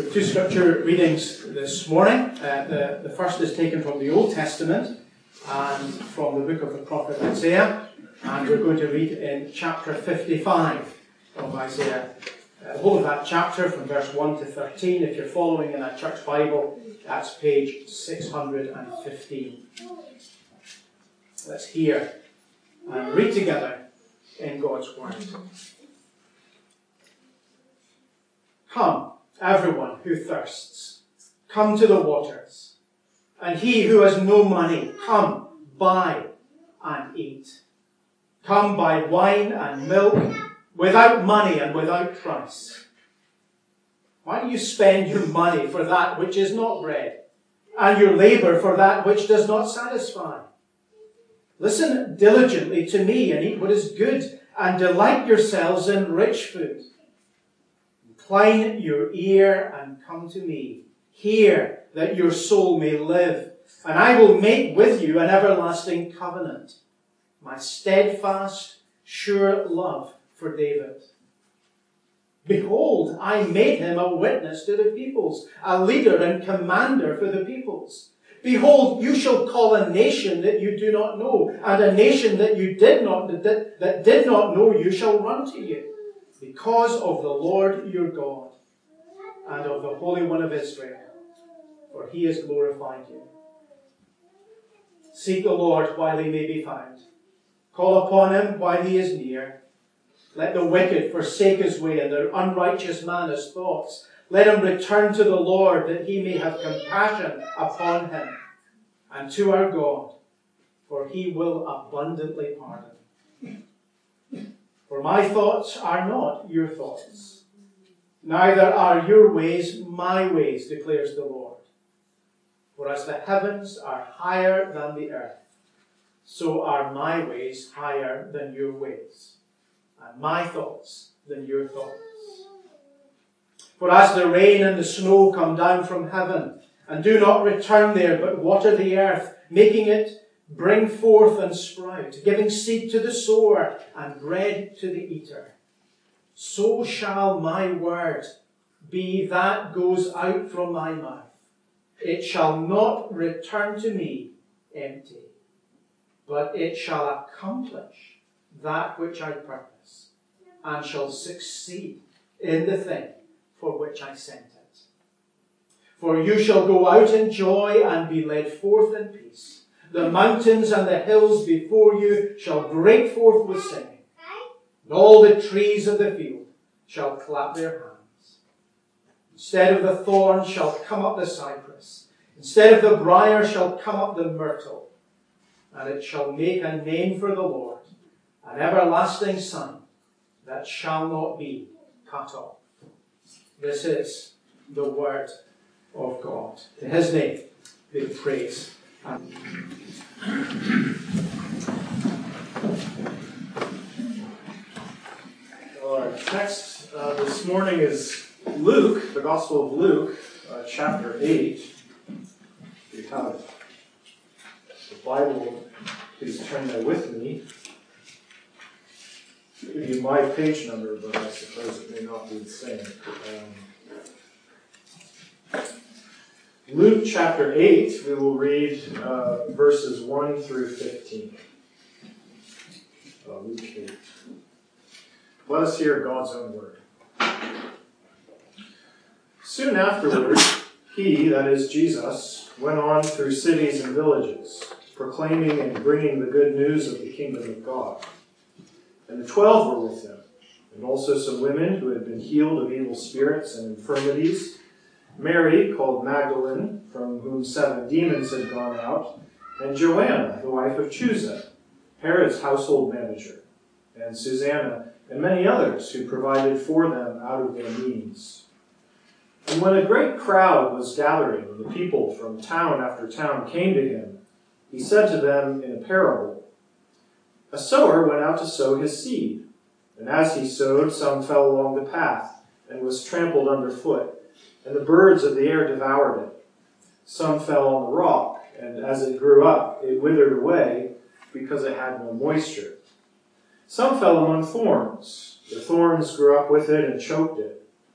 With two scripture readings this morning. The first is taken from the Old Testament and from the book of the prophet Isaiah. And we're going to read in chapter 55 of Isaiah. The whole of that chapter from verse 1 to 13. If you're following in a church Bible, that's page 615. Let's hear and read together in God's Word. Come, everyone who thirsts, come to the waters. And he who has no money, come, buy and eat. Come, buy wine and milk, without money and without price. Why do you spend your money for that which is not bread, and your labour for that which does not satisfy? Listen diligently to me and eat what is good, and delight yourselves in rich food. Incline your ear and come to me. Hear that your soul may live, and I will make with you an everlasting covenant, my steadfast, sure love for David. Behold, I made him a witness to the peoples, a leader and commander for the peoples. Behold, you shall call a nation that you do not know, and a nation that you did not know you shall run to you, because of the Lord your God and of the Holy One of Israel, for he has glorified you. Seek the Lord while he may be found. Call upon him while he is near. Let the wicked forsake his way, and the unrighteous man his thoughts. Let him return to the Lord, that he may have compassion upon him, and to our God, for he will abundantly pardon. For my thoughts are not your thoughts, neither are your ways my ways, declares the Lord. For as the heavens are higher than the earth, so are my ways higher than your ways, and my thoughts than your thoughts. For as the rain and the snow come down from heaven, and do not return there, but water the earth, making it bring forth and sprout, giving seed to the sower and bread to the eater, so shall my word be that goes out from my mouth. It shall not return to me empty, but it shall accomplish that which I purpose, and shall succeed in the thing for which I sent it. For you shall go out in joy and be led forth in peace. The mountains and the hills before you shall break forth with singing, and all the trees of the field shall clap their hands. Instead of the thorn shall come up the cypress, instead of the briar shall come up the myrtle, and it shall make a name for the Lord, an everlasting sign that shall not be cut off. This is the word of God. To his name be the praise. Our text this morning is Luke, the Gospel of Luke, chapter 8. If you have the Bible, please turn there with me. I'll give you my page number, but I suppose it may not be the same. Luke chapter 8, we will read verses 1 through 15. Luke 8. Let us hear God's own word. Soon afterward, he, that is Jesus, went on through cities and villages, proclaiming and bringing the good news of the kingdom of God. And the 12 were with him, and also some women who had been healed of evil spirits and infirmities, Mary, called Magdalene, from whom 7 demons had gone out, and Joanna, the wife of Chuza, Herod's household manager, and Susanna, and many others who provided for them out of their means. And when a great crowd was gathering, and the people from town after town came to him, he said to them in a parable, A sower went out to sow his seed, and as he sowed, some fell along the path, and was trampled underfoot, and the birds of the air devoured it. Some fell on the rock, and as it grew up, it withered away, because it had no moisture. Some fell among thorns. The thorns grew up with it and choked it.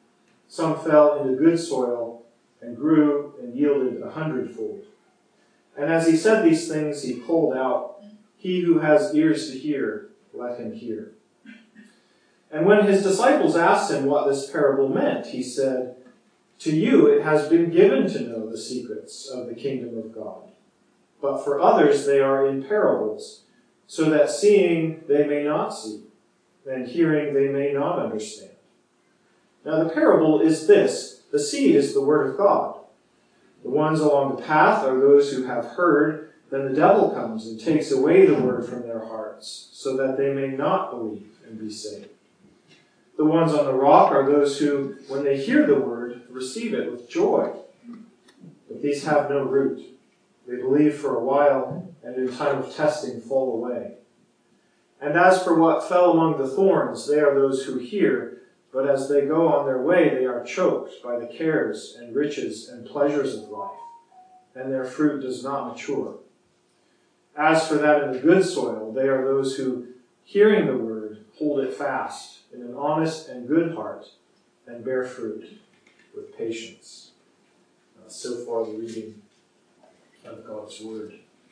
Some fell into good soil and grew and yielded 100-fold. And as he said these things, he called out, "He who has ears to hear, let him hear." And when his disciples asked him what this parable meant, he said, "To you it has been given to know the secrets of the kingdom of God. But for others they are in parables, so that seeing they may not see, and hearing they may not understand." Now the parable is this: the seed is the word of God. The ones along the path are those who have heard. Then the devil comes and takes away the word from their hearts, so that they may not believe and be saved. The ones on the rock are those who, when they hear the word, receive it with joy. But these have no root. They believe for a while, and in time of testing fall away. And as for what fell among the thorns, they are those who hear, but as they go on their way, they are choked by the cares and riches and pleasures of life, and their fruit does not mature. As for that in the good soil, they are those who, hearing the word, hold it fast in an honest and good heart, and bear fruit with patience. So far the reading of God's word.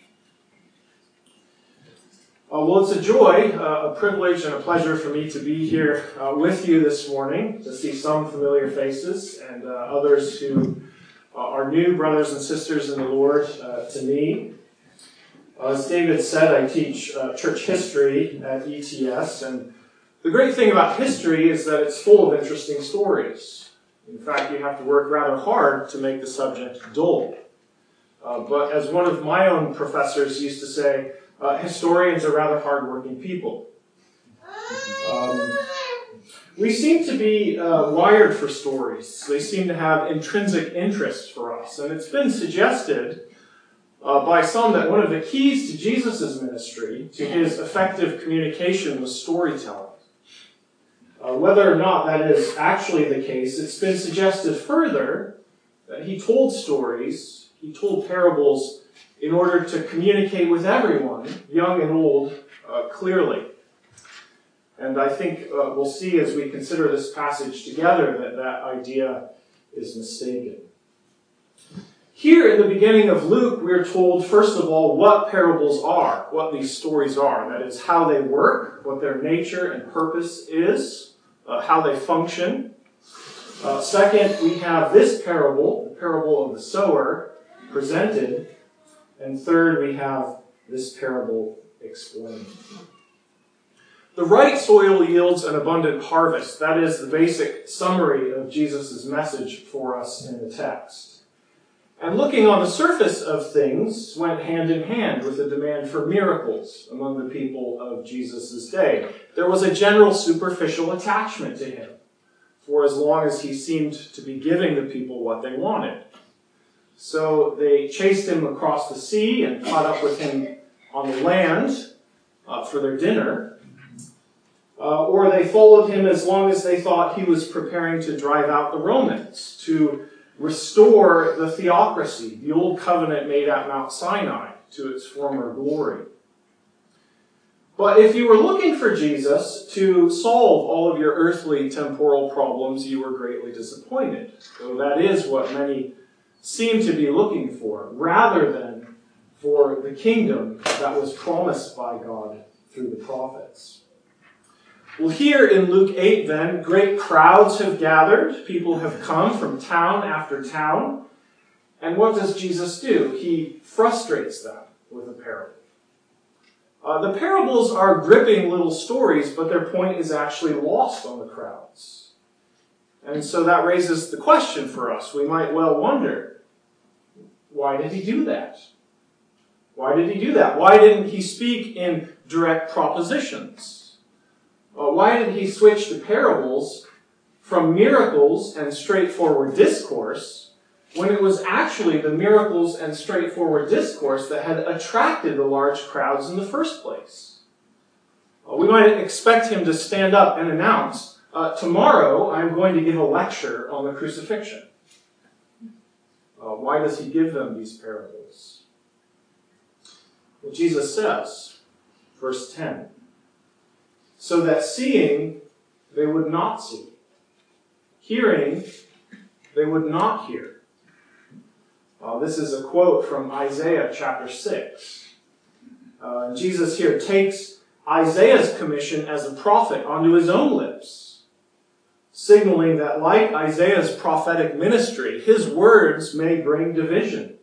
Well, it's a joy, a privilege, and a pleasure for me to be here with you this morning, to see some familiar faces and others who are new brothers and sisters in the Lord to me. As David said, I teach church history at ETS, and the great thing about history is that it's full of interesting stories. In fact, you have to work rather hard to make the subject dull. But as one of my own professors used to say, historians are rather hard-working people. We seem to be wired for stories. They seem to have intrinsic interest for us. And it's been suggested by some that one of the keys to Jesus' ministry, to his effective communication, was storytelling. Whether or not that is actually the case, it's been suggested further that he told stories, he told parables in order to communicate with everyone, young and old, clearly. And I think we'll see as we consider this passage together that that idea is mistaken. Here in the beginning of Luke, we're told, first of all, what parables are, what these stories are. That is, how they work, what their nature and purpose is, how they function. Second, we have this parable, the parable of the sower, presented. And third, we have this parable explained. The right soil yields an abundant harvest. That is the basic summary of Jesus' message for us in the text. And looking on the surface of things went hand in hand with the demand for miracles among the people of Jesus' day. There was a general superficial attachment to him, for as long as he seemed to be giving the people what they wanted. So they chased him across the sea and caught up with him on the land for their dinner. Or they followed him as long as they thought he was preparing to drive out the Romans, to restore the theocracy, the old covenant made at Mount Sinai, to its former glory. But if you were looking for Jesus to solve all of your earthly temporal problems, you were greatly disappointed. So that is what many seem to be looking for, rather than for the kingdom that was promised by God through the prophets. Well, here in Luke 8, then, great crowds have gathered. People have come from town after town. And what does Jesus do? He frustrates them with a parable. The parables are gripping little stories, but their point is actually lost on the crowds. And so that raises the question for us. We might well wonder, why did he do that? Why did he do that? Why didn't he speak in direct propositions? Why did he switch to parables from miracles and straightforward discourse when it was actually the miracles and straightforward discourse that had attracted the large crowds in the first place? We might expect him to stand up and announce, tomorrow I'm going to give a lecture on the crucifixion. Why does he give them these parables? Well, Jesus says, verse 10, so that seeing they would not see, Hearing, they would not hear. This is a quote from Isaiah chapter 6. Jesus here takes Isaiah's commission as a prophet onto his own lips, signaling that like Isaiah's prophetic ministry, his words may bring division.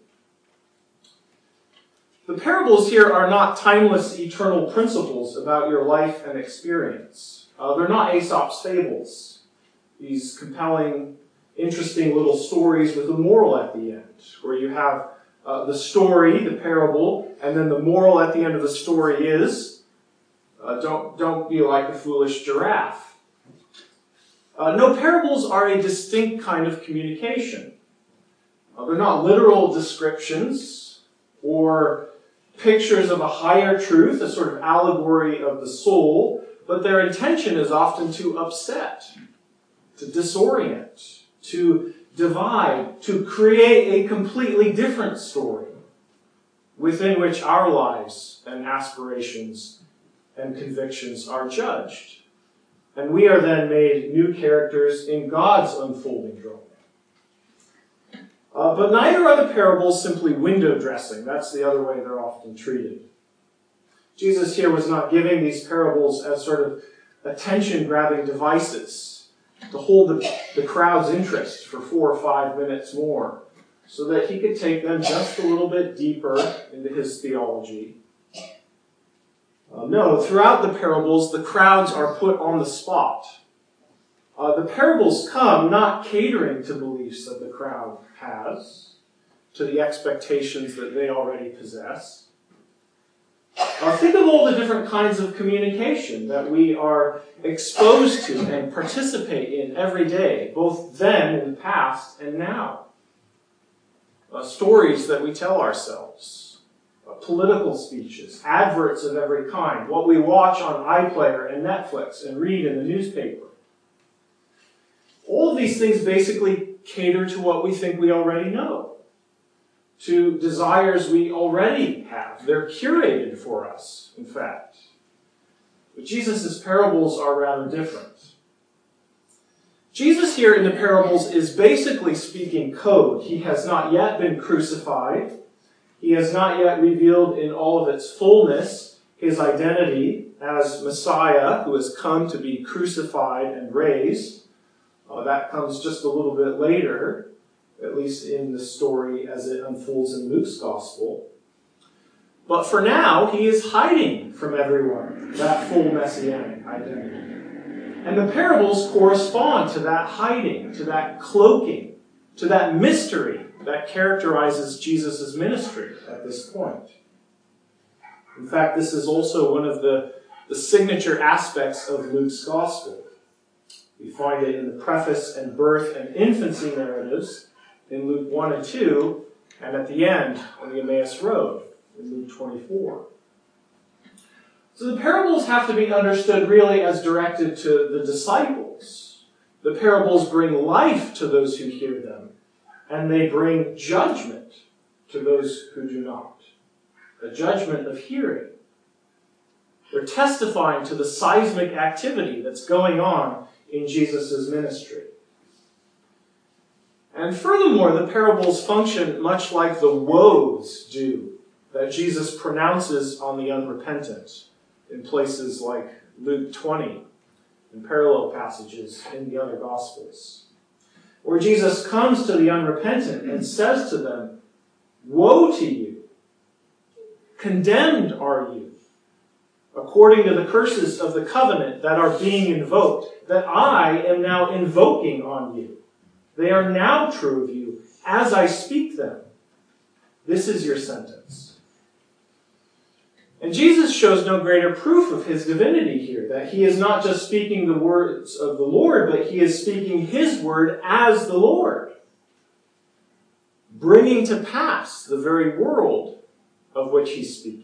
The parables here are not timeless, eternal principles about your life and experience. They're not Aesop's fables, these compelling, interesting little stories with a moral at the end, where you have the story, the parable, and then the moral at the end of the story is, don't be like a foolish giraffe. No, parables are a distinct kind of communication. They're not literal descriptions or pictures of a higher truth, a sort of allegory of the soul, but their intention is often to upset, to disorient, to divide, to create a completely different story within which our lives and aspirations and convictions are judged. And we are then made new characters in God's unfolding drama. But neither are the parables simply window dressing. That's the other way they're often treated. Jesus here was not giving these parables as sort of attention-grabbing devices to hold the crowd's interest for 4 or 5 minutes more, so that he could take them just a little bit deeper into his theology. No, throughout the parables, the crowds are put on the spot. The parables come not catering to beliefs that the crowd has, to the expectations that they already possess. Think of all the different kinds of communication that we are exposed to and participate in every day, both then in the past and now. Stories that we tell ourselves, political speeches, adverts of every kind, what we watch on iPlayer and Netflix and read in the newspaper. All of these things basically cater to what we think we already know, to desires we already have. They're curated for us, in fact. But Jesus' parables are rather different. Jesus here in the parables is basically speaking code. He has not yet been crucified. He has not yet revealed in all of its fullness his identity as Messiah who has come to be crucified and raised. That comes just a little bit later, at least in the story as it unfolds in Luke's Gospel. But for now, he is hiding from everyone that full messianic identity. And the parables correspond to that hiding, to that cloaking, to that mystery that characterizes Jesus' ministry at this point. In fact, this is also one of the signature aspects of Luke's Gospel. We find it in the preface and birth and infancy narratives in Luke 1 and 2, and at the end on the Emmaus Road in Luke 24. So the parables have to be understood really as directed to the disciples. The parables bring life to those who hear them, and they bring judgment to those who do not. A judgment of hearing. They're testifying to the seismic activity that's going on in Jesus' ministry. And furthermore, the parables function much like the woes do that Jesus pronounces on the unrepentant in places like Luke 20 and parallel passages in the other Gospels, where Jesus comes to the unrepentant and says to them, "Woe to you! Condemned are you, according to the curses of the covenant that are being invoked, that I am now invoking on you. They are now true of you as I speak them. This is your sentence." And Jesus shows no greater proof of his divinity here, that he is not just speaking the words of the Lord, but he is speaking his word as the Lord, bringing to pass the very world of which he's speaking.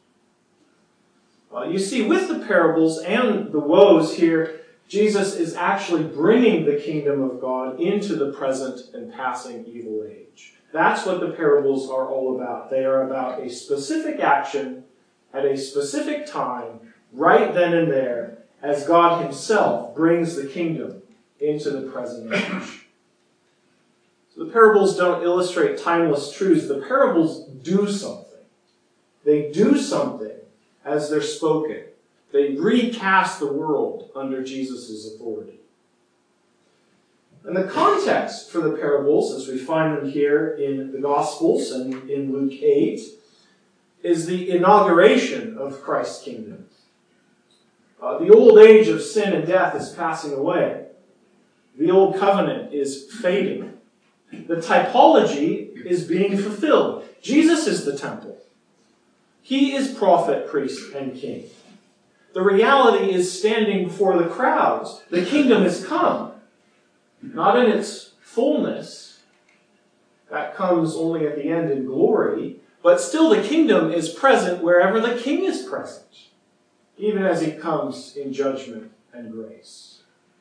You see, with the parables and the woes here, Jesus is actually bringing the kingdom of God into the present and passing evil age. That's what the parables are all about. They are about a specific action at a specific time, right then and there, as God himself brings the kingdom into the present age. So the parables don't illustrate timeless truths. The parables do something. They do something as they're spoken. They recast the world under Jesus' authority. And the context for the parables, as we find them here in the Gospels and in Luke 8, is the inauguration of Christ's kingdom. The old age of sin and death is passing away. The old covenant is fading. The typology is being fulfilled. Jesus is the temple. He is prophet, priest, and king. The reality is standing before the crowds. The kingdom has come. Not in its fullness. That comes only at the end in glory. But still the kingdom is present wherever the king is present. Even as he comes in judgment and grace.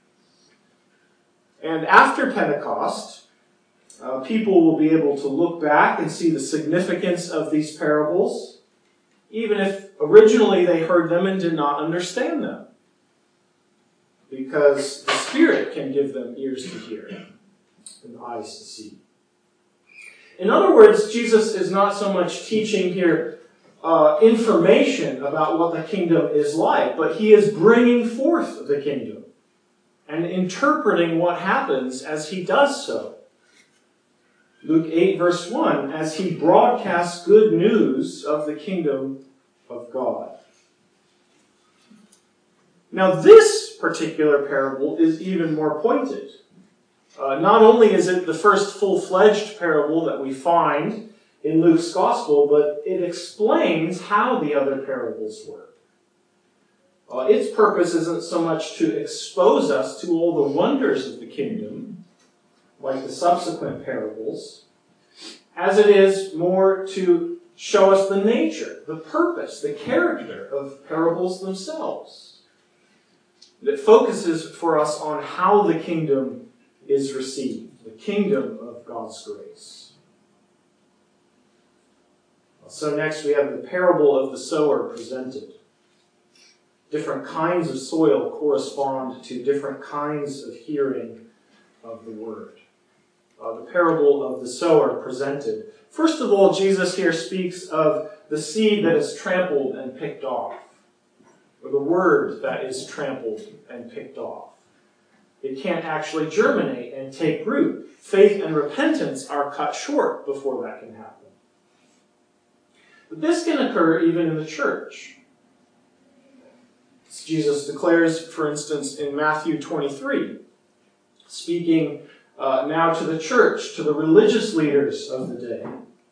And after Pentecost, people will be able to look back and see the significance of these parables, even if originally they heard them and did not understand them. Because the Spirit can give them ears to hear and eyes to see. In other words, Jesus is not so much teaching here information about what the kingdom is like, but he is bringing forth the kingdom and interpreting what happens as he does so. Luke 8, verse 1, as he broadcasts good news of the kingdom of God. Now, this particular parable is even more pointed. Not only is it the first full-fledged parable that we find in Luke's Gospel, but it explains how the other parables work. Its purpose isn't so much to expose us to all the wonders of the kingdom, like the subsequent parables, as it is more to show us the nature, the purpose, the character of parables themselves. It focuses for us on how the kingdom is received, the kingdom of God's grace. So next we have the parable of the sower presented. Different kinds of soil correspond to different kinds of hearing of the word. The parable of the sower presented. First of all, Jesus here speaks of the seed that is trampled and picked off, or the word that is trampled and picked off. It can't actually germinate and take root. Faith and repentance are cut short before that can happen. But this can occur even in the church. As Jesus declares, for instance, in Matthew 23, speaking now to the church, to the religious leaders of the day.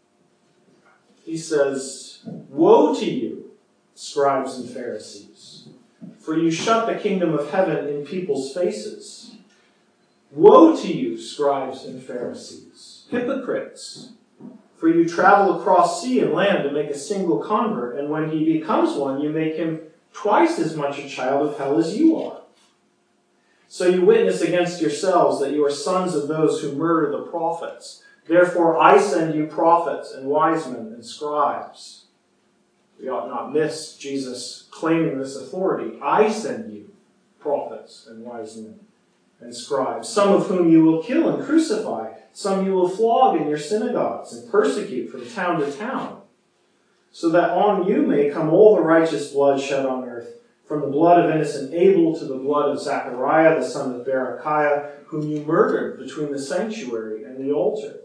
He says, "Woe to you, scribes and Pharisees, for you shut the kingdom of heaven in people's faces. Woe to you, scribes and Pharisees, hypocrites, for you travel across sea and land to make a single convert, and when he becomes one, you make him twice as much a child of hell as you are. So you witness against yourselves that you are sons of those who murder the prophets. Therefore I send you prophets and wise men and scribes." We ought not miss Jesus claiming this authority. I send you prophets and wise men and scribes, some of whom you will kill and crucify, some you will flog in your synagogues and persecute from town to town, so that on you may come all the righteous blood shed on earth, from the blood of innocent Abel to the blood of Zechariah, the son of Berechiah, whom you murdered between the sanctuary and the altar.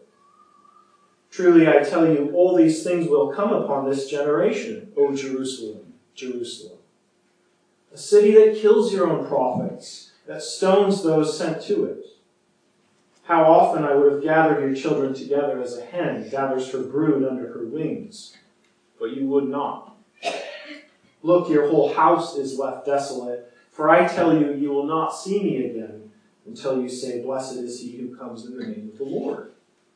Truly I tell you, all these things will come upon this generation, O Jerusalem, Jerusalem. A city that kills your own prophets, that stones those sent to it. How often I would have gathered your children together as a hen gathers her brood under her wings, but you would not. Look, your whole house is left desolate, for I tell you, you will not see me again until you say, "Blessed is he who comes in the name of the Lord."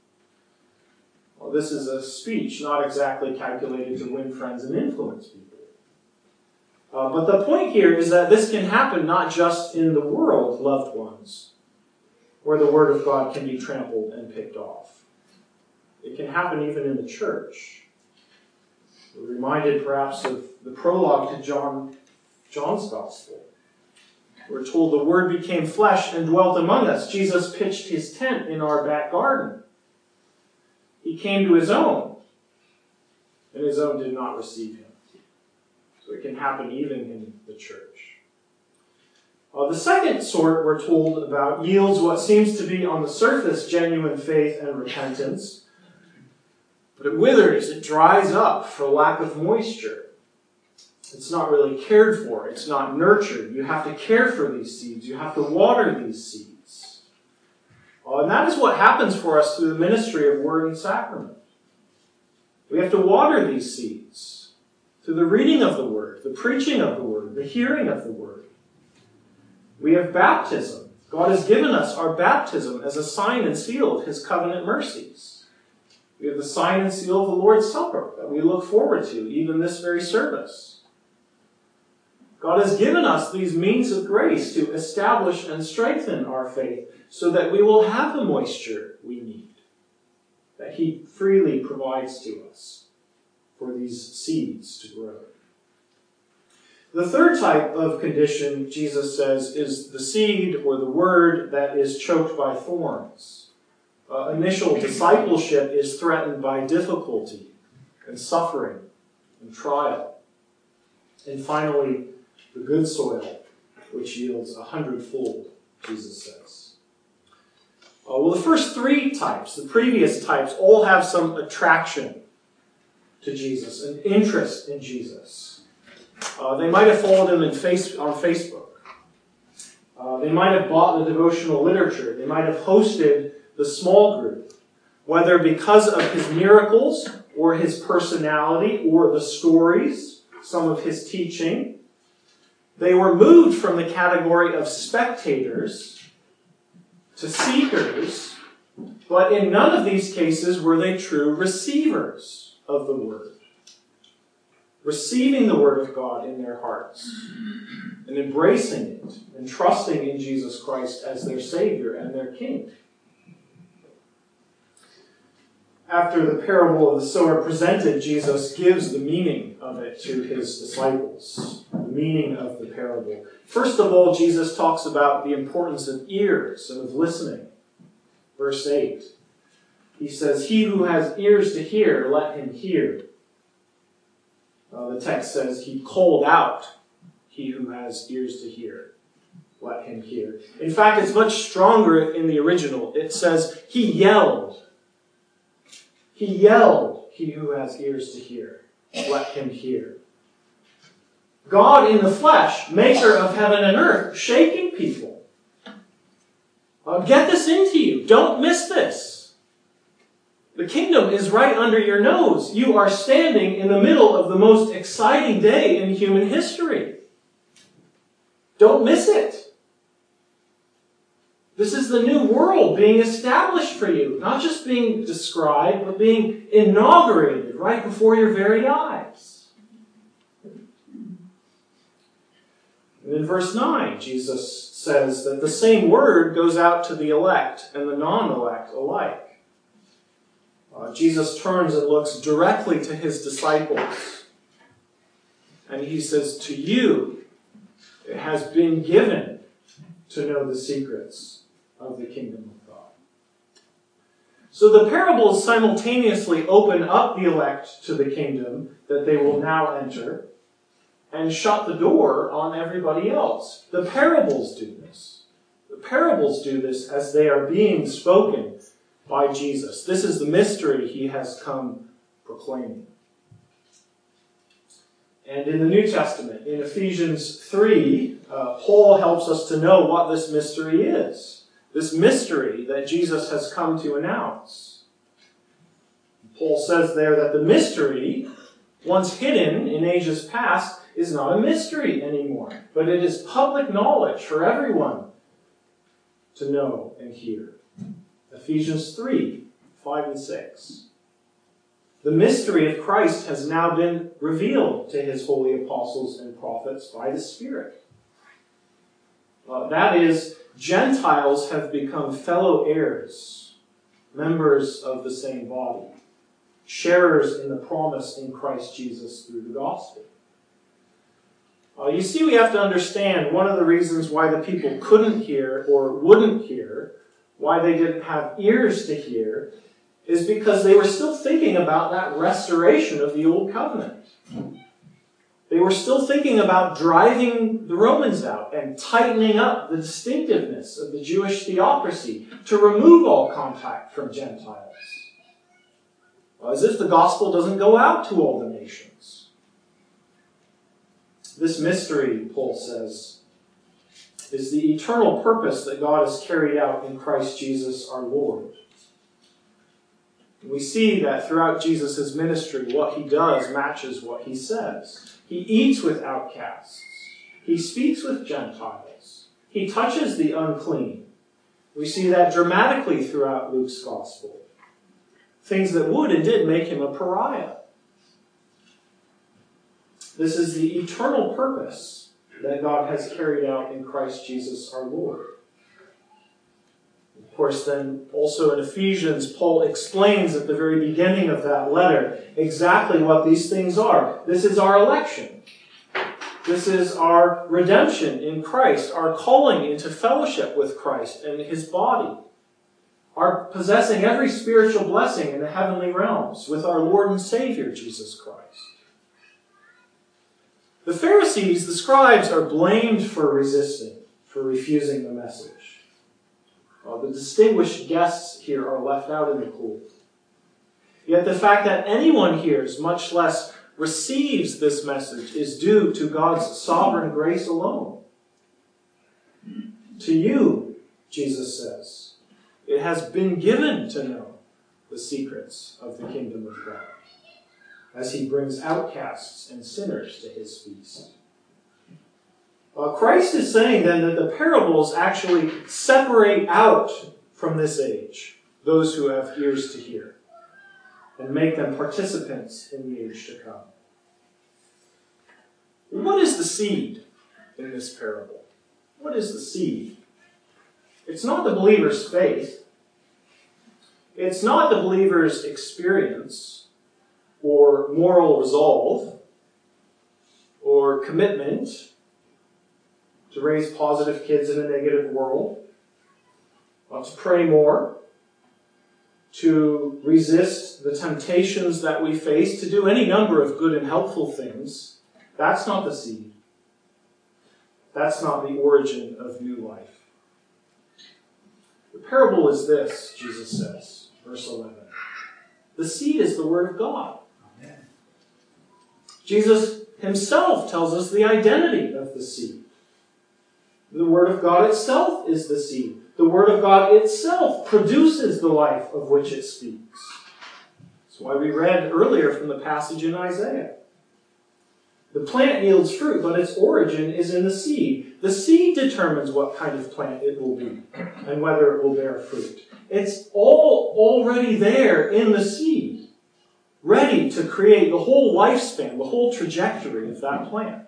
Well, this is a speech not exactly calculated to win friends and influence people. But the point here is that this can happen not just in the world, loved ones, where the word of God can be trampled and picked off. It can happen even in the church. We're reminded perhaps of the prologue to John's Gospel. We're told the Word became flesh and dwelt among us. Jesus pitched his tent in our back garden. He came to his own, and his own did not receive him. So it can happen even in the church. The second sort we're told about yields what seems to be on the surface genuine faith and repentance, but it withers, it dries up for lack of moisture. It's not really cared for. It's not nurtured. You have to care for these seeds. You have to water these seeds. And that is what happens for us through the ministry of Word and Sacrament. We have to water these seeds through the reading of the Word, the preaching of the Word, the hearing of the Word. We have baptism. God has given us our baptism as a sign and seal of his covenant mercies. We have the sign and seal of the Lord's Supper that we look forward to, even this very service. God has given us these means of grace to establish and strengthen our faith so that we will have the moisture we need, that he freely provides to us for these seeds to grow. The third type of condition, Jesus says, is the seed or the word that is choked by thorns. Initial discipleship is threatened by difficulty and suffering and trial. And finally, the good soil, which yields 100-fold, Jesus says. Well, the first three types, the previous types, all have some attraction to Jesus, an interest in Jesus. They might have followed him on Facebook. They might have bought the devotional literature. They might have hosted the small group, whether because of his miracles or his personality or the stories, some of his teaching. They were moved from the category of spectators to seekers, but in none of these cases were they true receivers of the Word. Receiving the Word of God in their hearts and embracing it and trusting in Jesus Christ as their Savior and their King. After the parable of the sower presented, Jesus gives the meaning of it to his disciples, the meaning of the parable. First of all, Jesus talks about the importance of ears and of listening. Verse 8, he says, "He who has ears to hear, let him hear." The text says, he called out, "He who has ears to hear, let him hear." In fact, it's much stronger in the original. It says, he yelled. He yelled, "He who has ears to hear, let him hear." God in the flesh, maker of heaven and earth, shaking people. Get this into you. Don't miss this. The kingdom is right under your nose. You are standing in the middle of the most exciting day in human history. Don't miss it. This is the new world being established for you. Not just being described, but being inaugurated right before your very eyes. And in verse 9, Jesus says that the same word goes out to the elect and the non-elect alike. Jesus turns and looks directly to his disciples. And he says, "To you it has been given to know the secrets of the kingdom of God." So the parables simultaneously open up the elect to the kingdom that they will now enter and shut the door on everybody else. The parables do this. The parables do this as they are being spoken by Jesus. This is the mystery he has come proclaiming. And in the New Testament, in Ephesians 3, Paul helps us to know what this mystery is. This mystery that Jesus has come to announce. Paul says there that the mystery, once hidden in ages past, is not a mystery anymore, but it is public knowledge for everyone to know and hear. Ephesians 3, 5 and 6. The mystery of Christ has now been revealed to his holy apostles and prophets by the Spirit. That is, Gentiles have become fellow heirs, members of the same body, sharers in the promise in Christ Jesus through the gospel. You see, we have to understand one of the reasons why the people couldn't hear or wouldn't hear, why they didn't have ears to hear, is because they were still thinking about that restoration of the Old Covenant. They were still thinking about driving the Romans out and tightening up the distinctiveness of the Jewish theocracy to remove all contact from Gentiles. As if the gospel doesn't go out to all the nations. This mystery, Paul says, is the eternal purpose that God has carried out in Christ Jesus our Lord. We see that throughout Jesus' ministry, what he does matches what he says. He eats with outcasts. He speaks with Gentiles. He touches the unclean. We see that dramatically throughout Luke's gospel. Things that would and did make him a pariah. This is the eternal purpose that God has carried out in Christ Jesus our Lord. Of course, then also in Ephesians, Paul explains at the very beginning of that letter exactly what these things are. This is our election. This is our redemption in Christ, our calling into fellowship with Christ and his body, our possessing every spiritual blessing in the heavenly realms with our Lord and Savior, Jesus Christ. The Pharisees, the scribes, are blamed for resisting, for refusing the message. The distinguished guests here are left out in the cold. Yet the fact that anyone hears, much less receives this message, is due to God's sovereign grace alone. To you, Jesus says, it has been given to know the secrets of the kingdom of God, as he brings outcasts and sinners to his feast. Christ is saying then that the parables actually separate out from this age those who have ears to hear and make them participants in the age to come. What is the seed in this parable? What is the seed? It's not the believer's faith. It's not the believer's experience or moral resolve or commitment to raise positive kids in a negative world, to pray more, to resist the temptations that we face, to do any number of good and helpful things. That's not the seed. That's not the origin of new life. The parable is this, Jesus says, verse 11. The seed is the word of God. Amen. Jesus himself tells us the identity of the seed. The Word of God itself is the seed. The Word of God itself produces the life of which it speaks. That's why we read earlier from the passage in Isaiah. The plant yields fruit, but its origin is in the seed. The seed determines what kind of plant it will be and whether it will bear fruit. It's all already there in the seed, ready to create the whole lifespan, the whole trajectory of that plant.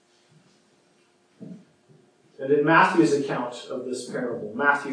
And in Matthew's account of this parable, Matthew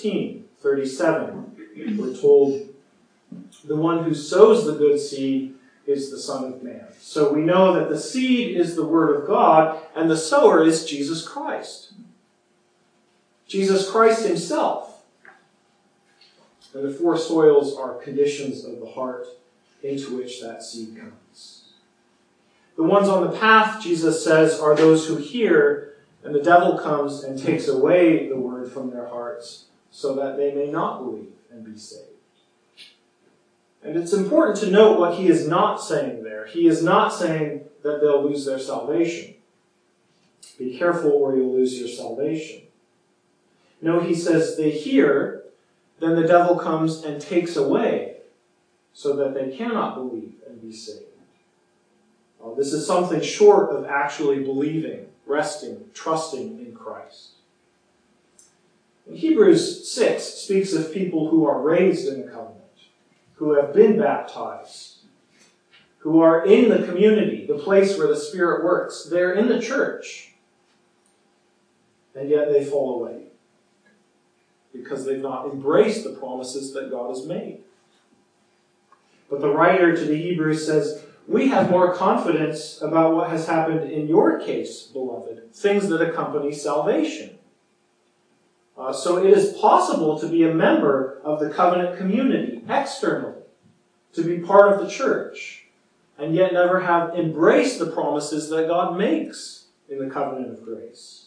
13:37, we're told, the one who sows the good seed is the Son of Man. So we know that the seed is the Word of God, and the sower is Jesus Christ. Jesus Christ himself. And the four soils are conditions of the heart into which that seed comes. The ones on the path, Jesus says, are those who hear, and the devil comes and takes away the word from their hearts so that they may not believe and be saved. And it's important to note what he is not saying there. He is not saying that they'll lose their salvation. Be careful or you'll lose your salvation. No, he says they hear, then the devil comes and takes away so that they cannot believe and be saved. This is something short of actually believing, resting, trusting in Christ. And Hebrews 6 speaks of people who are raised in the covenant, who have been baptized, who are in the community, the place where the Spirit works. They're in the church, and yet they fall away because they've not embraced the promises that God has made. But the writer to the Hebrews says, we have more confidence about what has happened in your case, beloved, things that accompany salvation. So it is possible to be a member of the covenant community externally, to be part of the church, and yet never have embraced the promises that God makes in the covenant of grace.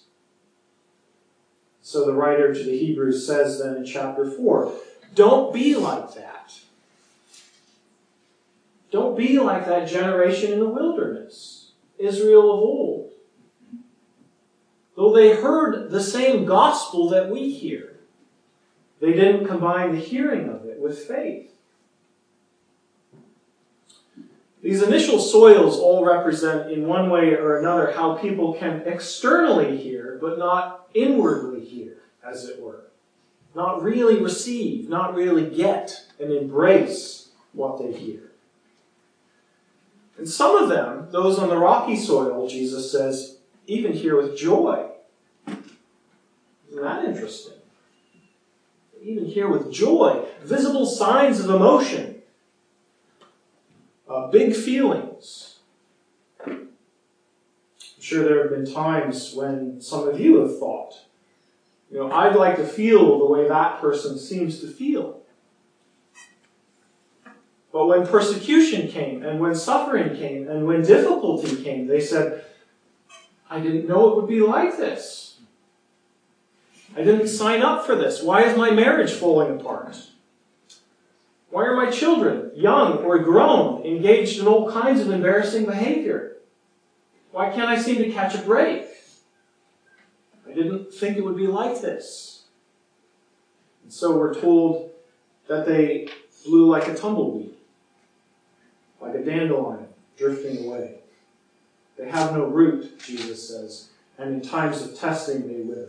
So the writer to the Hebrews says then in chapter 4, don't be like that. Don't be like that generation in the wilderness, Israel of old. Though they heard the same gospel that we hear, they didn't combine the hearing of it with faith. These initial soils all represent in one way or another how people can externally hear, but not inwardly hear, as it were. Not really receive, not really get and embrace what they hear. And some of them, those on the rocky soil, Jesus says, even hear with joy. Isn't that interesting? Even hear with joy, visible signs of emotion, big feelings. I'm sure there have been times when some of you have thought, I'd like to feel the way that person seems to feel. But when persecution came, and when suffering came, and when difficulty came, they said, I didn't know it would be like this. I didn't sign up for this. Why is my marriage falling apart? Why are my children, young or grown, engaged in all kinds of embarrassing behavior? Why can't I seem to catch a break? I didn't think it would be like this. And so we're told that they blew like a tumbleweed, like a dandelion drifting away. They have no root, Jesus says, and in times of testing they wither.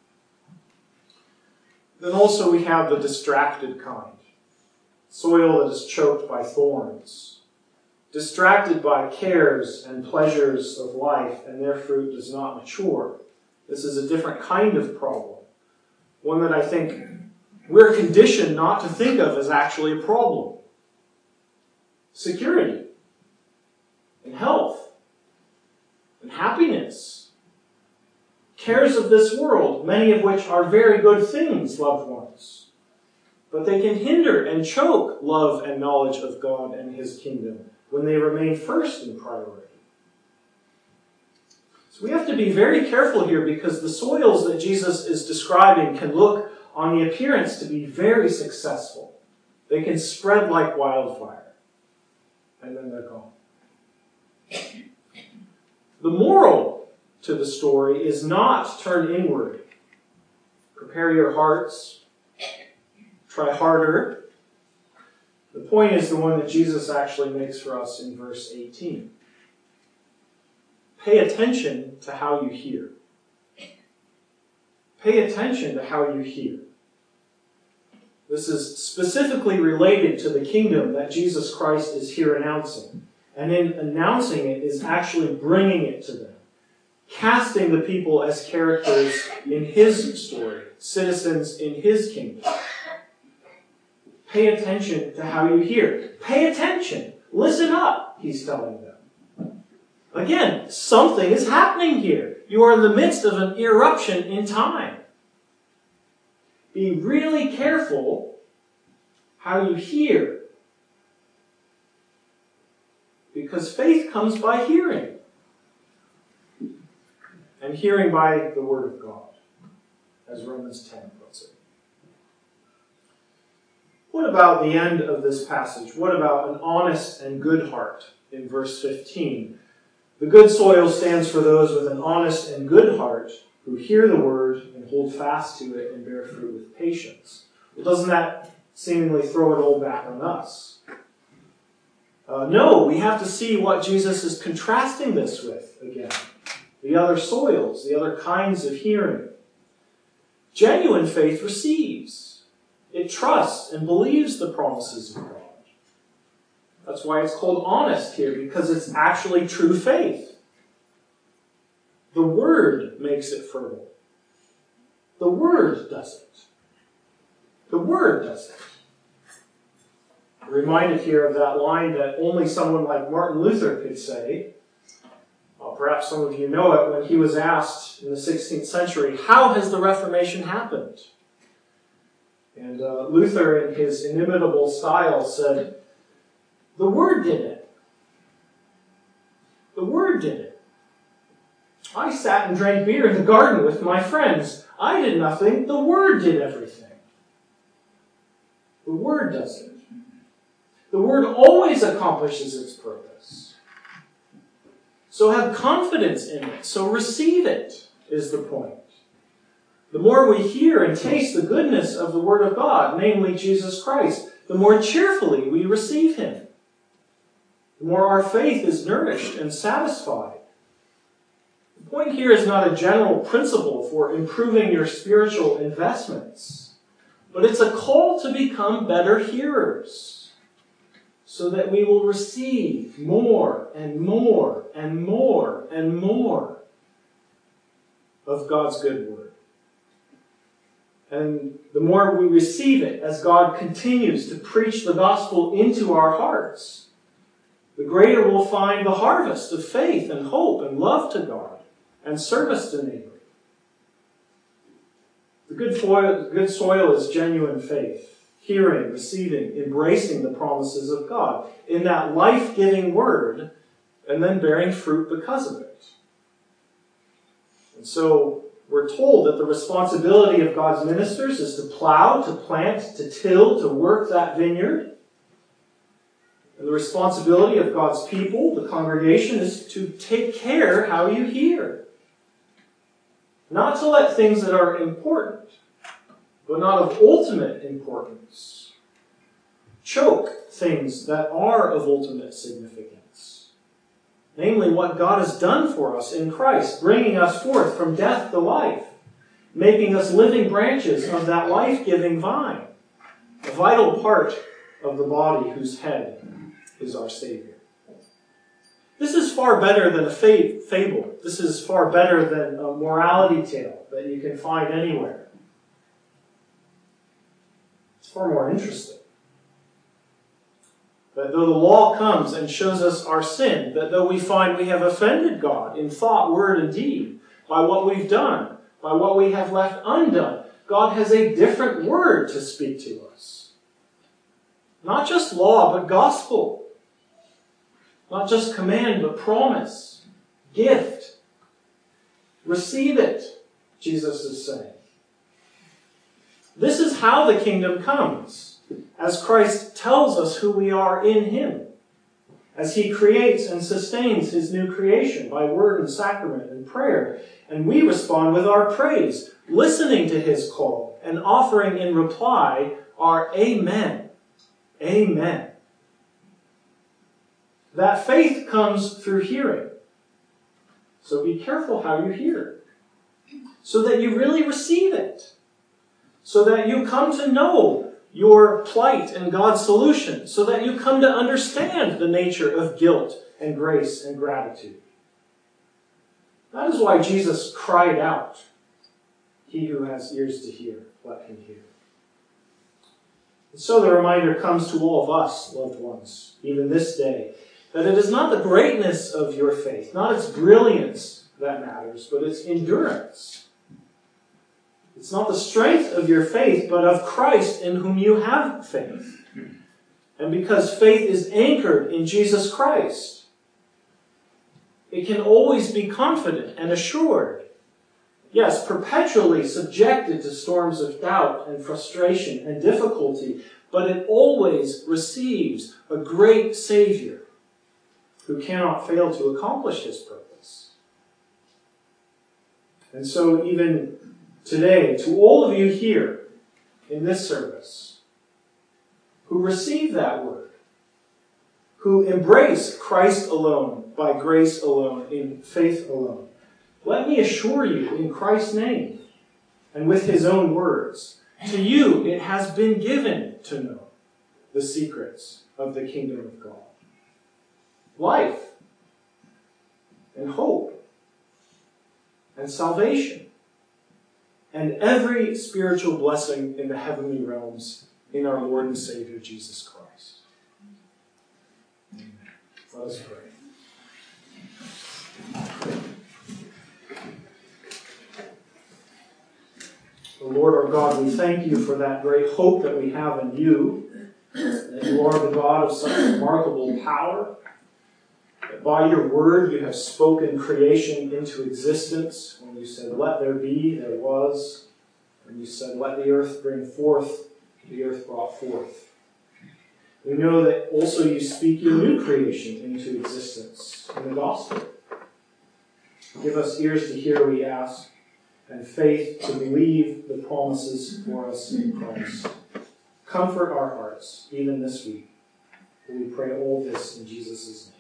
Then also we have the distracted kind, soil that is choked by thorns, distracted by cares and pleasures of life, and their fruit does not mature. This is a different kind of problem, one that I think we're conditioned not to think of as actually a problem. Security, and health, and happiness, cares of this world, many of which are very good things, loved ones. But they can hinder and choke love and knowledge of God and His kingdom when they remain first in priority. So we have to be very careful here because the soils that Jesus is describing can look on the appearance to be very successful. They can spread like wildfire, and then they're gone. The moral to the story is not turn inward. Prepare your hearts. Try harder. The point is the one that Jesus actually makes for us in verse 18. Pay attention to how you hear. Pay attention to how you hear. This is specifically related to the kingdom that Jesus Christ is here announcing. And in announcing it is actually bringing it to them. Casting the people as characters in His story, citizens in His kingdom. Pay attention to how you hear. Pay attention. Listen up, He's telling them. Again, something is happening here. You are in the midst of an eruption in time. Be really careful how you hear. Because faith comes by hearing. And hearing by the Word of God, as Romans 10 puts it. What about the end of this passage? What about an honest and good heart in verse 15? The good soil stands for those with an honest and good heart who hear the Word and hold fast to it and bear fruit with patience. Well, doesn't that seemingly throw it all back on us? No, we have to see what Jesus is contrasting this with again. The other soils, the other kinds of hearing. Genuine faith receives. It trusts and believes the promises of God. That's why it's called honest here, because it's actually true faith. The Word makes it fertile. The Word does it. The Word does it. reminded here of that line that only someone like Martin Luther could say. Perhaps some of you know it, when he was asked in the 16th century, how has the Reformation happened? And Luther, in his inimitable style, said, the Word did it. The Word did it. I sat and drank beer in the garden with my friends. I did nothing. The Word did everything. The Word does it. The Word always accomplishes its purpose. So have confidence in it. So receive it, is the point. The more we hear and taste the goodness of the Word of God, namely Jesus Christ, the more cheerfully we receive Him. The more our faith is nourished and satisfied. The point here is not a general principle for improving your spiritual investments, but it's a call to become better hearers, so that we will receive more and more and more and more of God's good Word. And the more we receive it as God continues to preach the gospel into our hearts, the greater we'll find the harvest of faith and hope and love to God and service to neighbor. The good soil is genuine faith. Hearing, receiving, embracing the promises of God in that life-giving Word, and then bearing fruit because of it. And so we're told that the responsibility of God's ministers is to plow, to plant, to till, to work that vineyard. And the responsibility of God's people, the congregation, is to take care how you hear. Not to let things that are important, but not of ultimate importance, choke things that are of ultimate significance. Namely, what God has done for us in Christ, bringing us forth from death to life, making us living branches of that life-giving vine, a vital part of the body whose head is our Savior. This is far better than a fable. This is far better than a morality tale that you can find anywhere. It's far more interesting. That though the law comes and shows us our sin, that though we find we have offended God in thought, word, and deed, by what we've done, by what we have left undone, God has a different word to speak to us. Not just law, but gospel. Not just command, but promise, gift. Receive it, Jesus is saying. This is how the kingdom comes, as Christ tells us who we are in Him, as He creates and sustains His new creation by word and sacrament and prayer, and we respond with our praise, listening to His call, and offering in reply our Amen. Amen. That faith comes through hearing. So be careful how you hear, so that you really receive it, so that you come to know your plight and God's solution, so that you come to understand the nature of guilt and grace and gratitude. That is why Jesus cried out, "He who has ears to hear, let him hear." And so the reminder comes to all of us, loved ones, even this day, that it is not the greatness of your faith, not its brilliance that matters, but its endurance. It's not the strength of your faith, but of Christ in whom you have faith. And because faith is anchored in Jesus Christ, it can always be confident and assured. Yes, perpetually subjected to storms of doubt and frustration and difficulty, but it always receives a great Savior who cannot fail to accomplish His purpose. And so even today, to all of you here in this service, who receive that word, who embrace Christ alone, by grace alone, in faith alone, let me assure you in Christ's name, and with His own words, to you it has been given to know the secrets of the kingdom of God. Life, and hope, and salvation, and every spiritual blessing in the heavenly realms in our Lord and Savior Jesus Christ. Let us pray. O Lord our God, we thank you for that great hope that we have in you, that you are the God of such remarkable power, that by your word you have spoken creation into existence. When you said, let there be, there was. When you said, let the earth bring forth, the earth brought forth. We know that also you speak your new creation into existence in the gospel. Give us ears to hear, we ask, and faith to believe the promises for us in Christ. Comfort our hearts, even this week. We pray all this in Jesus' name.